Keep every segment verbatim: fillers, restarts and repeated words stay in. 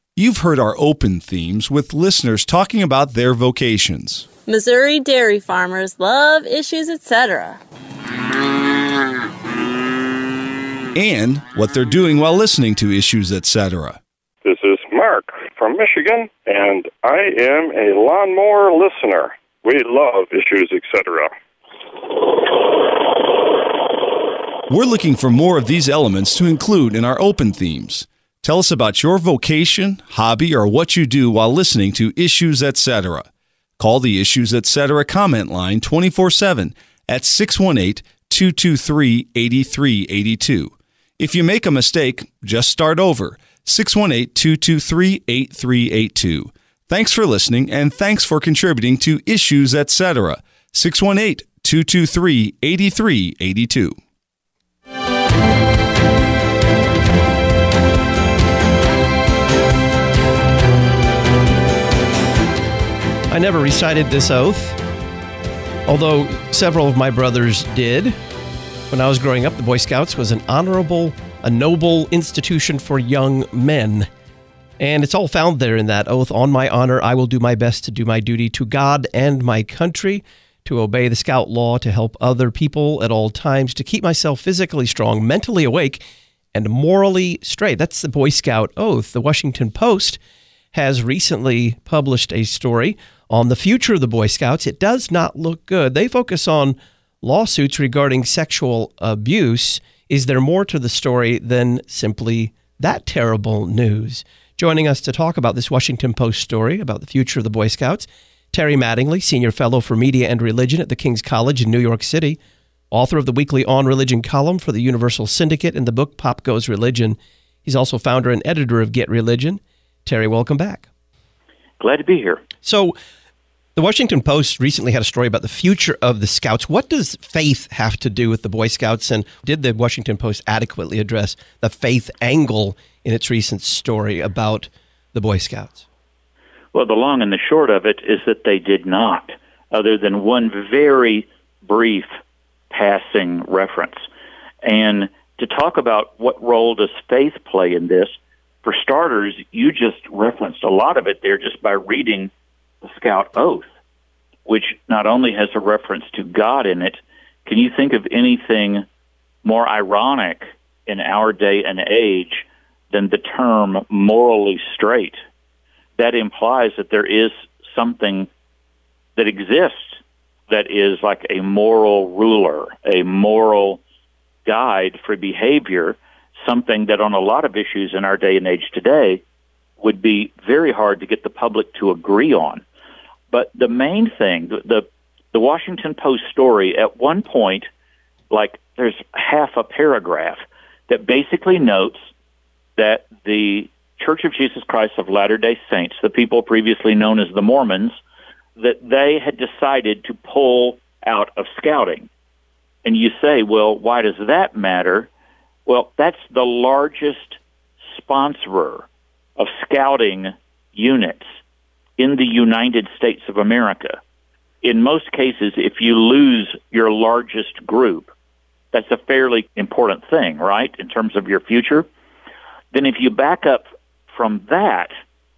You've heard our open themes with listeners talking about their vocations. Missouri dairy farmers love issues, et cetera. And what they're doing while listening to Issues, et cetera. This is Mark from Michigan, and I am a lawnmower listener. We love Issues, et cetera. We're looking for more of these elements to include in our open themes. Tell us about your vocation, hobby, or what you do while listening to Issues, et cetera. Call the Issues, et cetera comment line twenty-four seven at six one eight, two two three, eight three eight two. If you make a mistake, just start over. six one eight, two two three, eight three eight two. Thanks for listening, and thanks for contributing to Issues, et cetera. six one eight, two two three, eight three eight two. I never recited this oath, although several of my brothers did. When I was growing up, the Boy Scouts was an honorable, a noble institution for young men. And it's all found there in that oath. On my honor, I will do my best to do my duty to God and my country, to obey the Scout law, to help other people at all times, to keep myself physically strong, mentally awake, and morally straight. That's the Boy Scout oath. The Washington Post has recently published a story on the future of the Boy Scouts. It does not look good. They focus on lawsuits regarding sexual abuse. Is there more to the story than simply that terrible news? Joining us to talk about this Washington Post story about the future of the Boy Scouts, Terry Mattingly, Senior Fellow for Media and Religion at the King's College in New York City, author of the weekly On Religion column for the Universal Syndicate and the book Pop Goes Religion. He's also founder and editor of Get Religion. Terry, welcome back. Glad to be here. So, the Washington Post recently had a story about the future of the Scouts. What does faith have to do with the Boy Scouts? And did the Washington Post adequately address the faith angle in its recent story about the Boy Scouts? Well, the long and the short of it is that they did not, other than one very brief passing reference. And to talk about what role does faith play in this, for starters, you just referenced a lot of it there just by reading the Scout Oath, which not only has a reference to God in it. Can you think of anything more ironic in our day and age than the term morally straight? That implies that there is something that exists that is like a moral ruler, a moral guide for behavior, something that on a lot of issues in our day and age today would be very hard to get the public to agree on. But the main thing, the, the the Washington Post story, at one point, like there's half a paragraph that basically notes that the Church of Jesus Christ of Latter-day Saints, the people previously known as the Mormons, that they had decided to pull out of scouting. And you say, well, why does that matter? Well, that's the largest sponsorer of scouting units in the United States of America. In most cases, if you lose your largest group, that's a fairly important thing, right, in terms of your future. Then if you back up from that,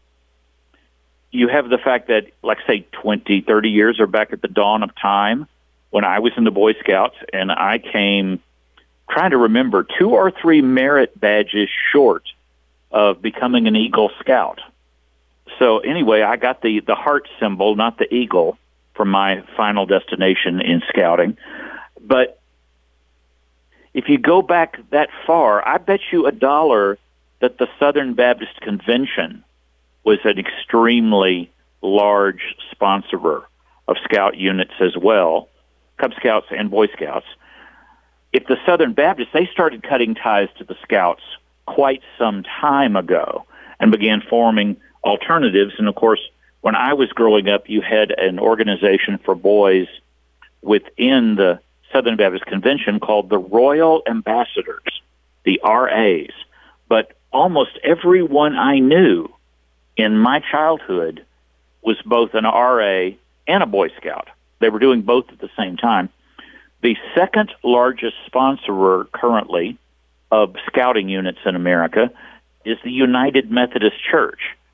you have the fact that, like, say, twenty, thirty years or back at the dawn of time, when I was in the Boy Scouts and I came trying to remember two or three merit badges short of becoming an Eagle Scout. So anyway, I got the, the heart symbol, not the eagle, for my final destination in scouting. But if you go back that far, I bet you a dollar that the Southern Baptist Convention was an extremely large sponsorer of scout units as well, Cub Scouts and Boy Scouts. If the Southern Baptists, they started cutting ties to the Scouts quite some time ago and began forming alternatives. And, of course, when I was growing up, you had an organization for boys within the Southern Baptist Convention called the Royal Ambassadors, the R As. But almost everyone I knew in my childhood was both an R A and a Boy Scout. They were doing both at the same time. The second largest sponsorer currently of scouting units in America is the United Methodist Church.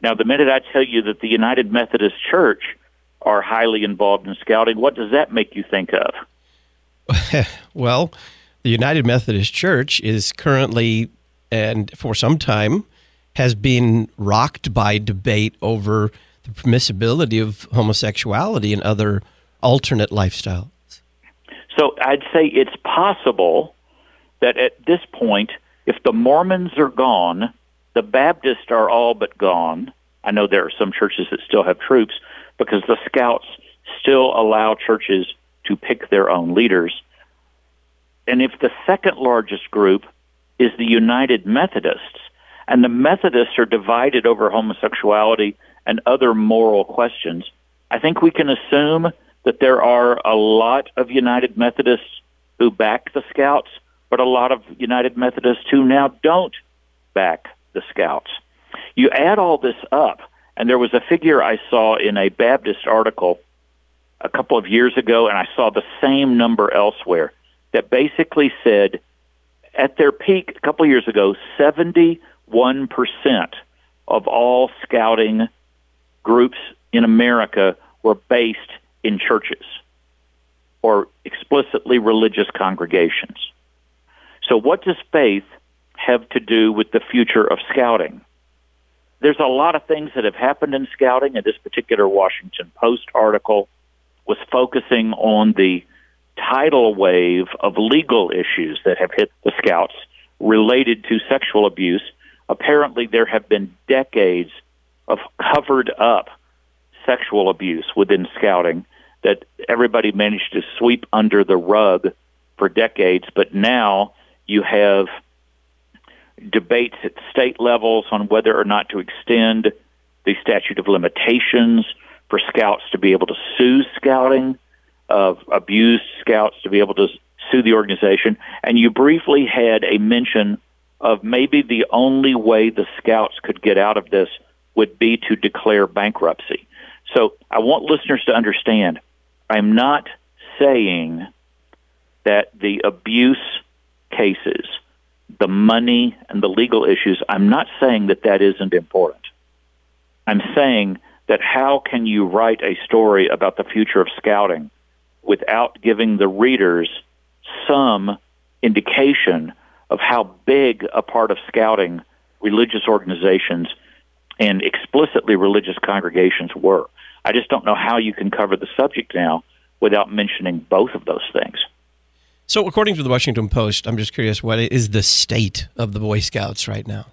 Now, the minute I tell you that the United Methodist Church are highly involved in scouting, what does that make you think of? Well, the United Methodist Church is currently, and for some time, has been rocked by debate over the permissibility of homosexuality and other alternate lifestyles. So I'd say it's possible that at this point, if the Mormons are gone, the Baptists are all but gone. I know there are some churches that still have troops because the Scouts still allow churches to pick their own leaders. And if the second largest group is the United Methodists, and the Methodists are divided over homosexuality and other moral questions, I think we can assume that there are a lot of United Methodists who back the Scouts, but a lot of United Methodists who now don't back the Scouts. You add all this up, and there was a figure I saw in a Baptist article a couple of years ago, and I saw the same number elsewhere, that basically said, at their peak a couple of years ago, seventy-one percent of all scouting groups in America were based in churches or explicitly religious congregations. So what does faith have to do with the future of scouting? There's a lot of things that have happened in scouting, and this particular Washington Post article was focusing on the tidal wave of legal issues that have hit the Scouts related to sexual abuse. Apparently, there have been decades of covered-up sexual abuse within scouting that everybody managed to sweep under the rug for decades, but now you have debates at state levels on whether or not to extend the statute of limitations for scouts to be able to sue scouting, of abused scouts to be able to sue the organization. And you briefly had a mention of maybe the only way the scouts could get out of this would be to declare bankruptcy. So I want listeners to understand, I'm not saying that the abuse cases, the money and the legal issues, I'm not saying that that isn't important. I'm saying that how can you write a story about the future of scouting without giving the readers some indication of how big a part of scouting religious organizations and explicitly religious congregations were. I just don't know how you can cover the subject now without mentioning both of those things. So according to the Washington Post, I'm just curious, what is the state of the Boy Scouts right now?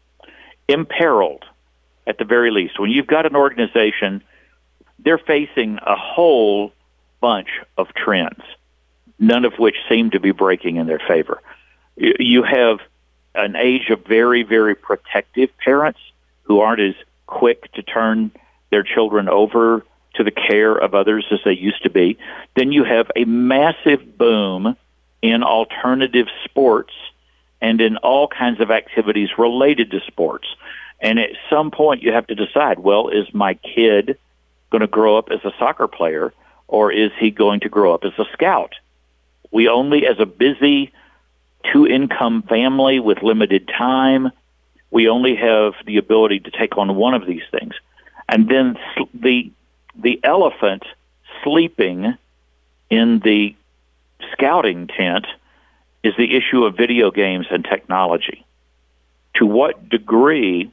Imperiled, at the very least. When you've got an organization, they're facing a whole bunch of trends, none of which seem to be breaking in their favor. You have an age of very, very protective parents who aren't as quick to turn their children over to the care of others as they used to be. Then you have a massive boom in alternative sports and in all kinds of activities related to sports. And at some point you have to decide, well, is my kid going to grow up as a soccer player, or is he going to grow up as a scout? We only, as a busy two-income family with limited time, we only have the ability to take on one of these things. And then the the elephant sleeping in the scouting tent is the issue of video games and technology. To what degree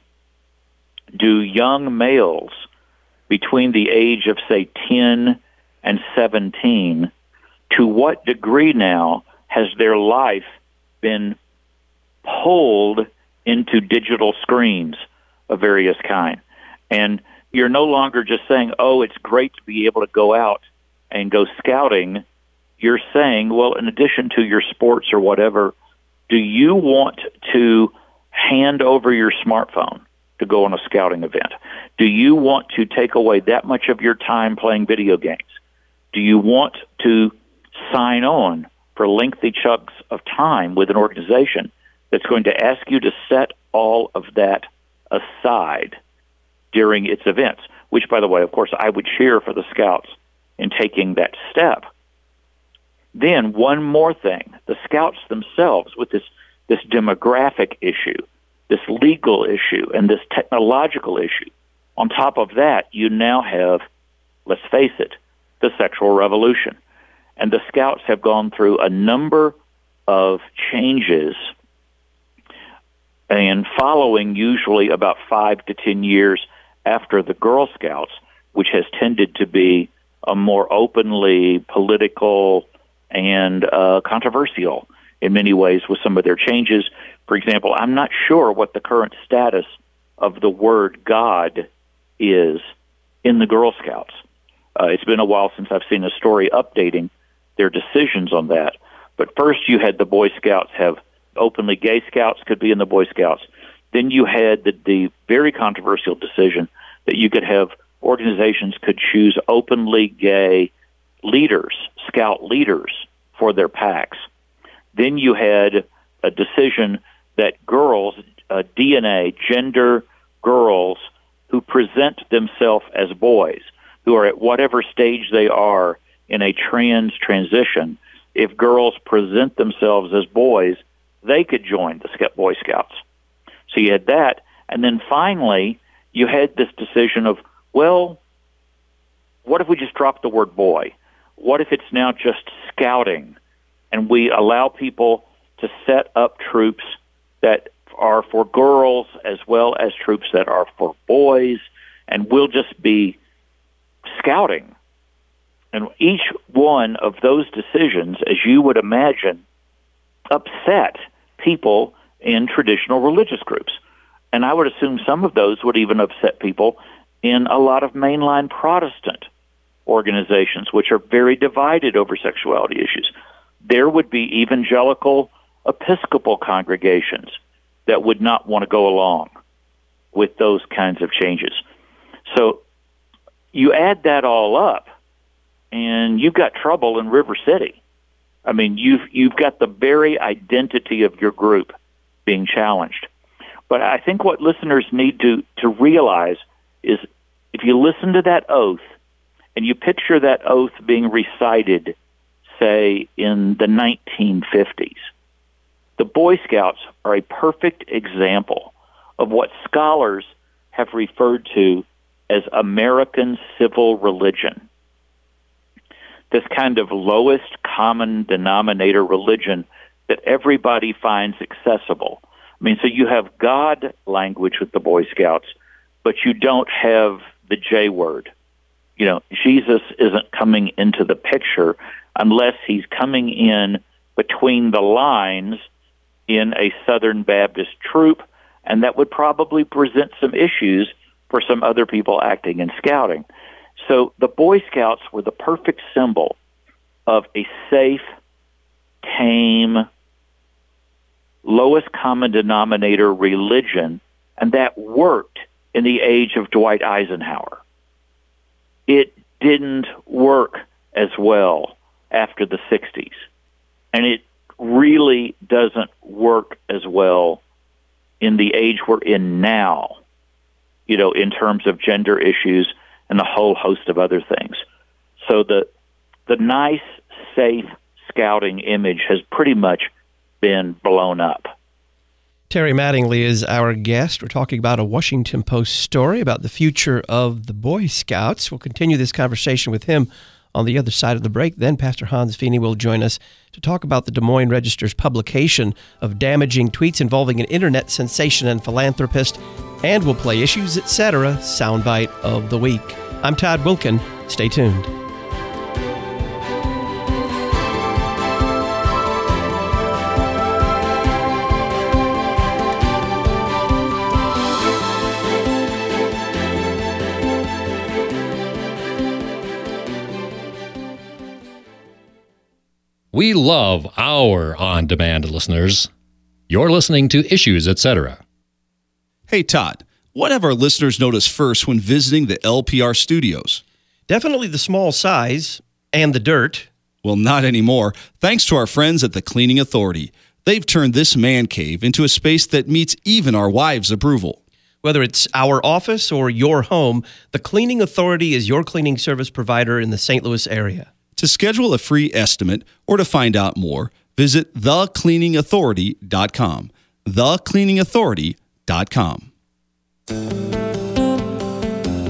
do young males between the age of, say, ten and seventeen, to what degree now has their life been pulled into digital screens of various kind? And you're no longer just saying, oh, it's great to be able to go out and go scouting. You're saying, well, in addition to your sports or whatever, do you want to hand over your smartphone to go on a scouting event? Do you want to take away that much of your time playing video games? Do you want to sign on for lengthy chunks of time with an organization that's going to ask you to set all of that aside during its events, which, by the way, of course, I would cheer for the Scouts in taking that step. Then one more thing, the Scouts themselves, with this, this demographic issue, this legal issue, and this technological issue, On top of that, you now have, let's face it, the sexual revolution. And the Scouts have gone through a number of changes, and following usually about five to ten years after the Girl Scouts, which has tended to be a more openly political and uh, controversial in many ways with some of their changes. For example, I'm not sure what the current status of the word God is in the Girl Scouts. Uh, it's been a while since I've seen a story updating their decisions on that. But first you had the Boy Scouts have openly gay Scouts could be in the Boy Scouts. Then you had the, the very controversial decision that you could have organizations could choose openly gay leaders, Scout leaders, for their packs. Then you had a decision that girls, uh, D N A, gender girls who present themselves as boys, who are at whatever stage they are in a trans transition, if girls present themselves as boys, they could join the Boy Scouts. So you had that. And then finally, you had this decision of, well, what if we just drop the word boy? What if it's now just scouting, and we allow people to set up troops that are for girls as well as troops that are for boys, and we'll just be scouting? And each one of those decisions, as you would imagine, upset people in traditional religious groups. And I would assume some of those would even upset people in a lot of mainline Protestant organizations, which are very divided over sexuality issues. There would be evangelical Episcopal congregations that would not want to go along with those kinds of changes. So you add that all up, and you've got trouble in River City. I mean, you've you've got the very identity of your group being challenged. But I think what listeners need to, to realize is if you listen to that oath and you picture that oath being recited, say, in the nineteen fifties, the Boy Scouts are a perfect example of what scholars have referred to as American civil religion. This kind of lowest common denominator religion that everybody finds accessible. I mean, so you have God language with the Boy Scouts, but you don't have the J word. You know, Jesus isn't coming into the picture unless he's coming in between the lines in a Southern Baptist troop, and that would probably present some issues for some other people acting in scouting. So the Boy Scouts were the perfect symbol of a safe, tame, lowest common denominator religion, and that worked in the age of Dwight Eisenhower. It didn't work as well after the sixties, and it really doesn't work as well in the age we're in now, you know, in terms of gender issues and a whole host of other things. So the the nice, safe scouting image has pretty much been blown up. Terry Mattingly is our guest. We're talking about a Washington Post story about the future of the Boy Scouts. We'll continue this conversation with him on the other side of the break. Then Pastor Hans Feeney will join us to talk about the Des Moines Register's publication of damaging tweets involving an internet sensation and philanthropist, and we'll play Issues, et cetera soundbite of the week. I'm Todd Wilkin. Stay tuned. We love our on-demand listeners. You're listening to Issues, et cetera. Hey, Todd, what have our listeners noticed first when visiting the L P R studios? Definitely the small size and the dirt. Well, not anymore. Thanks to our friends at the Cleaning Authority. They've turned this man cave into a space that meets even our wives' approval. Whether it's our office or your home, the Cleaning Authority is your cleaning service provider in the Saint Louis area. To schedule a free estimate or to find out more, visit the cleaning authority dot com. the cleaning authority dot com.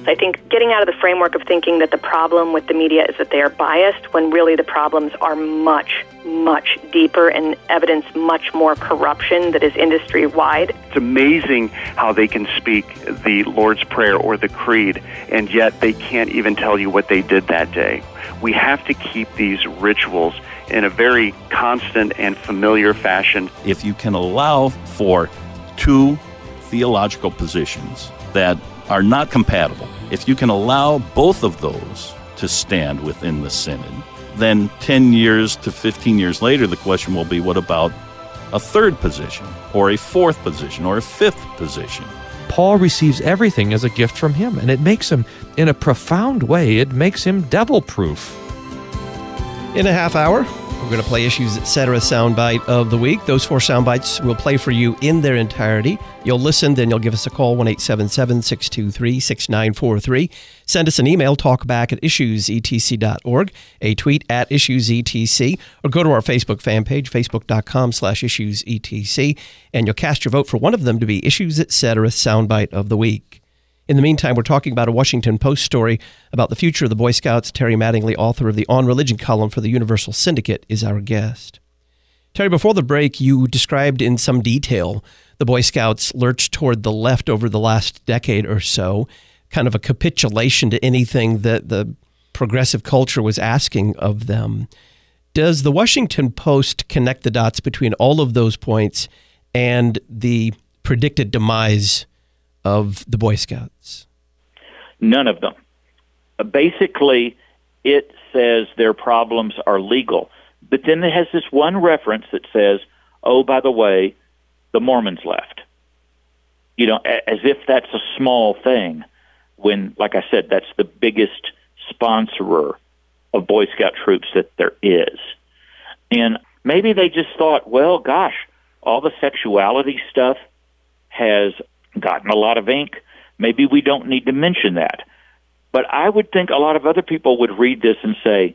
I think getting out of the framework of thinking that the problem with the media is that they are biased, when really the problems are much, much deeper and evidence much more corruption that is industry-wide. It's amazing how they can speak the Lord's Prayer or the Creed, and yet they can't even tell you what they did that day. We have to keep these rituals in a very constant and familiar fashion. If you can allow for two theological positions that are not compatible, if you can allow both of those to stand within the synod, then ten years to fifteen years later, the question will be, what about a third position, or a fourth position, or a fifth position? Paul receives everything as a gift from him, and it makes him, in a profound way, it makes him devil-proof. In a half hour, we're going to play Issues Etc. soundbite of the week. Those four soundbites will play for you in their entirety. You'll listen, then you'll give us a call, one eight seven seven, six two three, six nine four three. Send us an email, talkback at issues e t c dot org, a tweet at issuesetc, or go to our Facebook fan page, facebook.com slash issuesetc, and you'll cast your vote for one of them to be Issues Etc. soundbite of the week. In the meantime, we're talking about a Washington Post story about the future of the Boy Scouts. Terry Mattingly, author of the On Religion column for the Universal Syndicate, is our guest. Terry, before the break, you described in some detail the Boy Scouts lurched toward the left over the last decade or so, kind of a capitulation to anything that the progressive culture was asking of them. Does the Washington Post connect the dots between all of those points and the predicted demise of the Boy Scouts? None of them. Uh, basically, it says their problems are legal. But then it has this one reference that says, oh, by the way, the Mormons left. You know, a- as if that's a small thing when, like I said, that's the biggest sponsorer of Boy Scout troops that there is. And maybe they just thought, well, gosh, all the sexuality stuff has gotten a lot of ink. Maybe we don't need to mention that. But I would think a lot of other people would read this and say,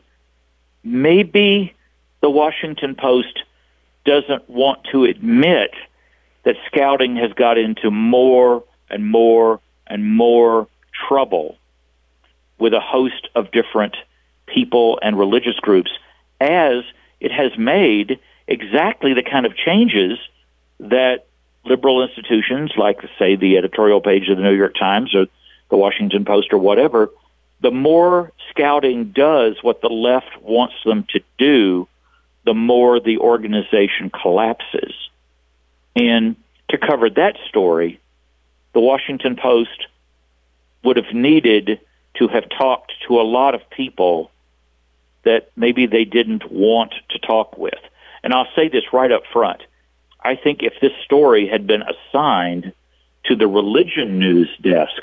maybe the Washington Post doesn't want to admit that scouting has got into more and more and more trouble with a host of different people and religious groups, as it has made exactly the kind of changes that liberal institutions like, say, the editorial page of the New York Times or the Washington Post or whatever, the more scouting does what the left wants them to do, the more the organization collapses. And to cover that story, the Washington Post would have needed to have talked to a lot of people that maybe they didn't want to talk with. And I'll say this right up front. I think if this story had been assigned to the religion news desk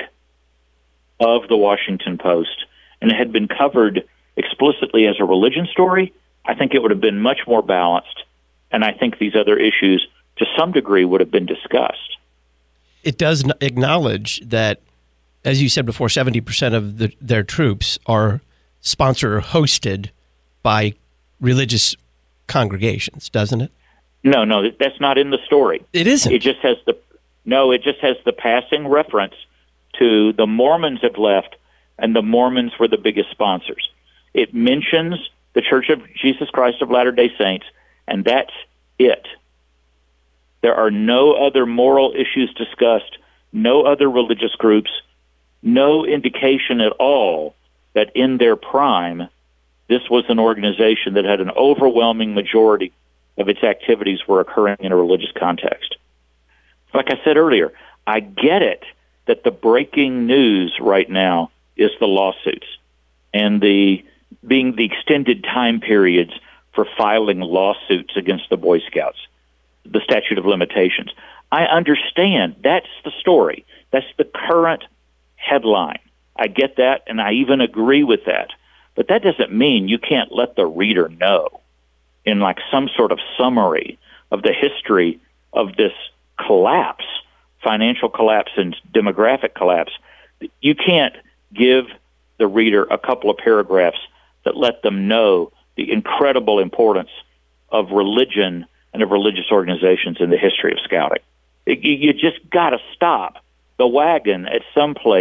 of the Washington Post and it had been covered explicitly as a religion story, I think it would have been much more balanced, and I think these other issues, to some degree, would have been discussed. It does acknowledge that, as you said before, seventy percent of the, their troops are sponsored or hosted by religious congregations, doesn't it? No, no, that's not in the story. It isn't. It just has the no. It just has the passing reference to the Mormons have left, and the Mormons were the biggest sponsors. It mentions the Church of Jesus Christ of Latter-day Saints, and that's it. There are no other moral issues discussed, no other religious groups, no indication at all that in their prime, this was an organization that had an overwhelming majority of its activities were occurring in a religious context. Like I said earlier, I get it that the breaking news right now is the lawsuits and the being the extended time periods for filing lawsuits against the Boy Scouts, the statute of limitations. I understand that's the story. That's the current headline. I get that, and I even agree with that. But that doesn't mean you can't let the reader know in like some sort of summary of the history of this collapse, financial collapse and demographic collapse. You can't give the reader a couple of paragraphs that let them know the incredible importance of religion and of religious organizations in the history of scouting. It, you just got to stop the wagon at some place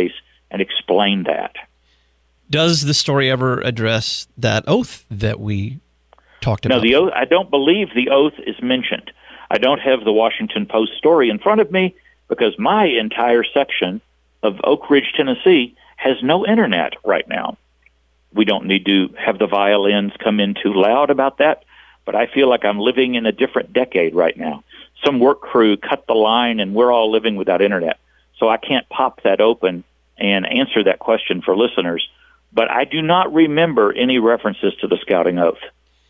and explain that. Does the story ever address that oath that we talked about? No, the oath, I don't believe the oath is mentioned. I don't have the Washington Post story in front of me because my entire section of Oak Ridge, Tennessee, has no internet right now. We don't need to have the violins come in too loud about that, but I feel like I'm living in a different decade right now. Some work crew cut the line, and we're all living without internet. So I can't pop that open and answer that question for listeners. But I do not remember any references to the scouting oath.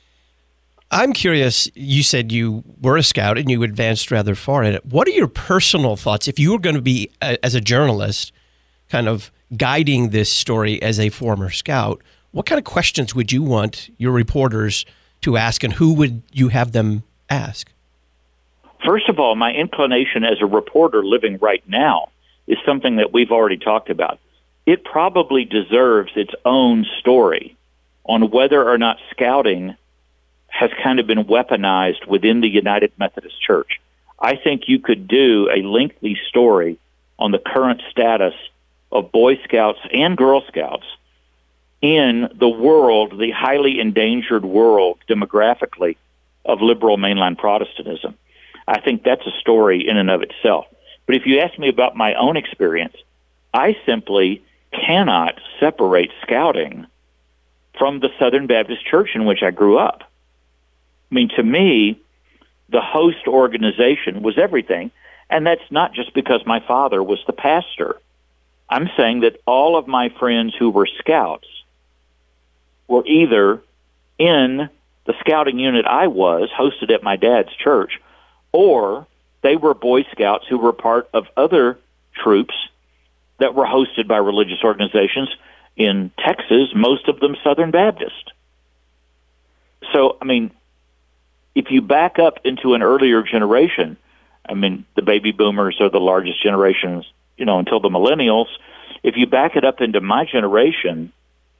I'm curious, you said you were a scout and you advanced rather far in it. What are your personal thoughts, if you were going to be, uh, as a journalist, kind of guiding this story as a former scout, what kind of questions would you want your reporters to ask, and who would you have them ask? First of all, my inclination as a reporter living right now is something that we've already talked about. It probably deserves its own story on whether or not scouting has kind of been weaponized within the United Methodist Church. I think you could do a lengthy story on the current status of Boy Scouts and Girl Scouts in the world, the highly endangered world demographically of liberal mainline Protestantism. I think that's a story in and of itself. But if you ask me about my own experience, I simply cannot separate scouting from the Southern Baptist Church in which I grew up. I mean, to me, the host organization was everything, and that's not just because my father was the pastor. I'm saying that all of my friends who were scouts were either in the scouting unit I was, hosted at my dad's church, or they were Boy Scouts who were part of other troops that were hosted by religious organizations in Texas, most of them Southern Baptist. So, I mean, if you back up into an earlier generation, I mean, the baby boomers are the largest generations, you know, until the millennials. If you back it up into my generation,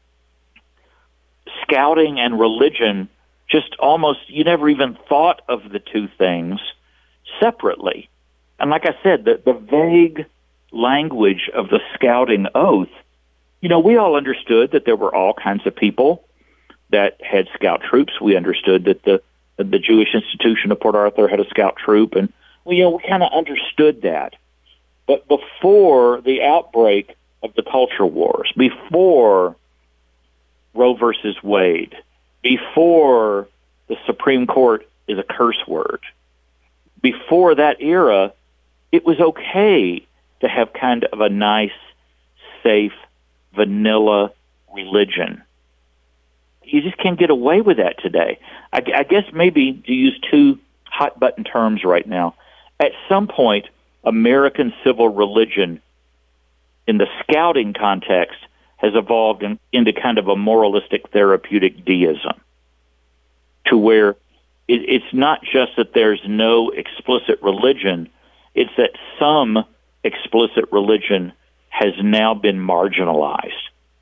scouting and religion just almost, you never even thought of the two things separately. And like I said, the, the vague language of the scouting oath, you know, we all understood that there were all kinds of people that had scout troops. We understood that the the Jewish Institution of Port Arthur had a scout troop, and well, you know, we kind of understood that. But before the outbreak of the culture wars, before Roe versus Wade, before the Supreme Court is a curse word, before that era, it was okay to have kind of a nice, safe, vanilla religion. You just can't get away with that today. I, I guess maybe to use two hot-button terms right now, at some point, American civil religion in the scouting context has evolved in, into kind of a moralistic therapeutic deism, to where it, it's not just that there's no explicit religion, it's that some explicit religion has now been marginalized.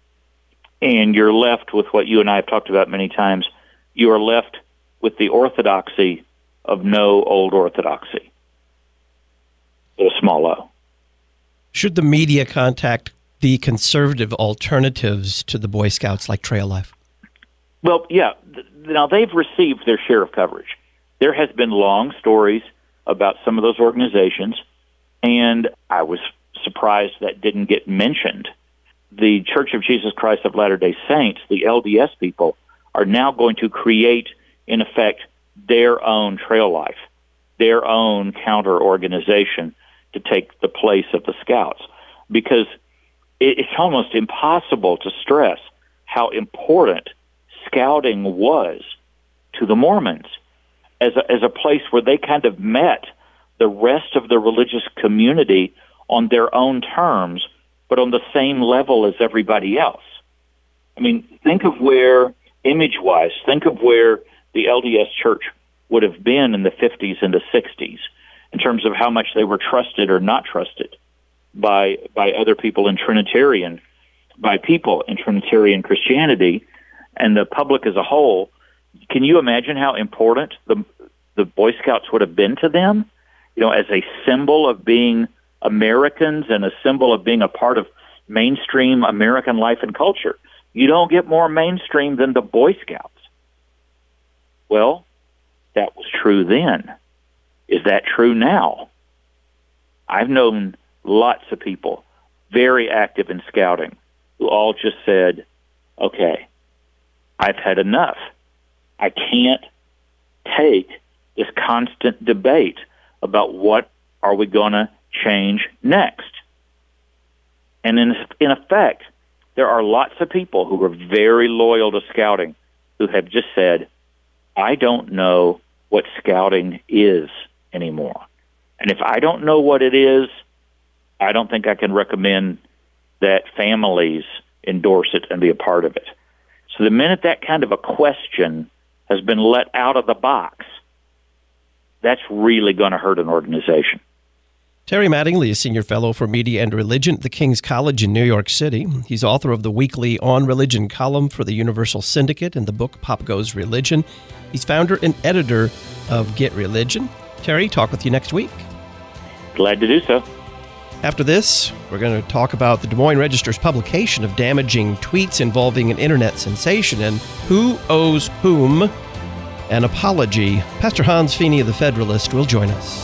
And you're left with what you and I have talked about many times. You are left with the orthodoxy of no old orthodoxy, with a small o. Should the media contact the conservative alternatives to the Boy Scouts like Trail Life? Well, yeah. Now, they've received their share of coverage. There has been long stories about some of those organizations, and I was surprised that didn't get mentioned. The Church of Jesus Christ of Latter-day Saints, the L D S people, are now going to create, in effect, their own Trail Life, their own counter-organization to take the place of the Scouts. Because it's almost impossible to stress how important scouting was to the Mormons as a, as a place where they kind of met the rest of the religious community on their own terms, but on the same level as everybody else. I mean, think of where, image-wise, think of where the L D S Church would have been in the fifties and the sixties in terms of how much they were trusted or not trusted by by other people in Trinitarian, by people in Trinitarian Christianity, and the public as a whole. Can you imagine how important the the Boy Scouts would have been to them? You know, as a symbol of being Americans and a symbol of being a part of mainstream American life and culture. You don't get more mainstream than the Boy Scouts. Well, that was true then. Is that true now? I've known lots of people very active in scouting who all just said, okay, I've had enough. I can't take this constant debate about what are we going to change next. And in, in effect, there are lots of people who are very loyal to scouting who have just said, I don't know what scouting is anymore. And if I don't know what it is, I don't think I can recommend that families endorse it and be a part of it. So the minute that kind of a question has been let out of the box, that's really going to hurt an organization. Terry Mattingly is Senior Fellow for Media and Religion at the King's College in New York City. He's author of the weekly On Religion column for the Universal Syndicate and the book Pop Goes Religion. He's founder and editor of Get Religion. Terry, talk with you next week. Glad to do so. After this, we're going to talk about the Des Moines Register's publication of damaging tweets involving an internet sensation and who owes whom an apology. Pastor Hans Feeney of the Federalist will join us.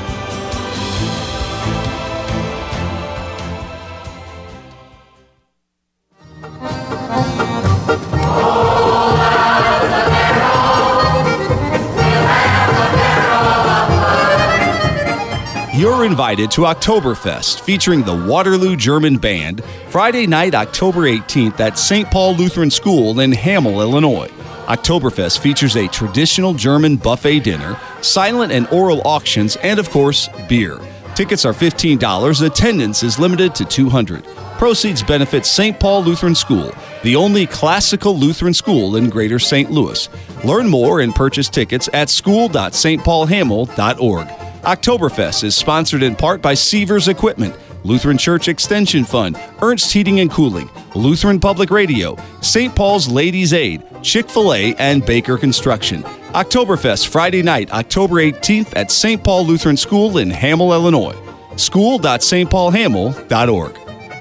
You're invited to Oktoberfest, featuring the Waterloo German Band, Friday night, October eighteenth at Saint Paul Lutheran School in Hamel, Illinois. Oktoberfest features a traditional German buffet dinner, silent and oral auctions, and, of course, beer. Tickets are fifteen dollars. Attendance is limited to two hundred. Proceeds benefit Saint Paul Lutheran School, the only classical Lutheran school in Greater Saint Louis. Learn more and purchase tickets at school dot s t paul hamel dot org. Oktoberfest is sponsored in part by Seavers Equipment, Lutheran Church Extension Fund, Ernst Heating and Cooling, Lutheran Public Radio, Saint Paul's Ladies Aid, Chick-fil-A, and Baker Construction. Oktoberfest Friday night, October eighteenth at Saint Paul Lutheran School in Hamel, Illinois. school dot s t paul hamel dot org.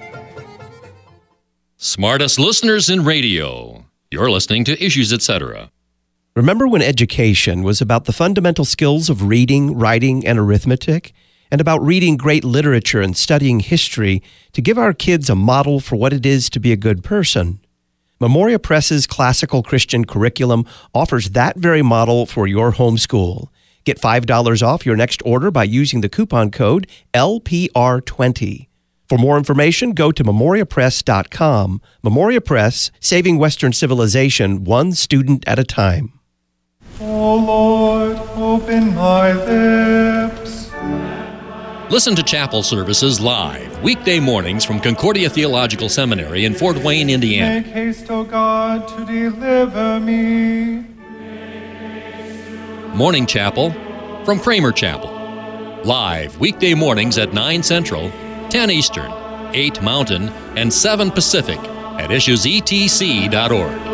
Smartest listeners in radio. You're listening to Issues, et cetera. Remember when education was about the fundamental skills of reading, writing, and arithmetic, and about reading great literature and studying history to give our kids a model for what it is to be a good person? Memoria Press's classical Christian curriculum offers that very model for your homeschool. Get five dollars off your next order by using the coupon code L P R twenty. For more information, go to memoria press dot com. Memoria Press, saving Western civilization one student at a time. Oh Lord, open my lips. Listen to chapel services live, weekday mornings from Concordia Theological Seminary in Fort Wayne, Indiana. Make haste, O God, to deliver me. Morning Chapel from Kramer Chapel. Live, weekday mornings at nine Central, ten Eastern, eight Mountain, and seven Pacific at issues e t c dot org.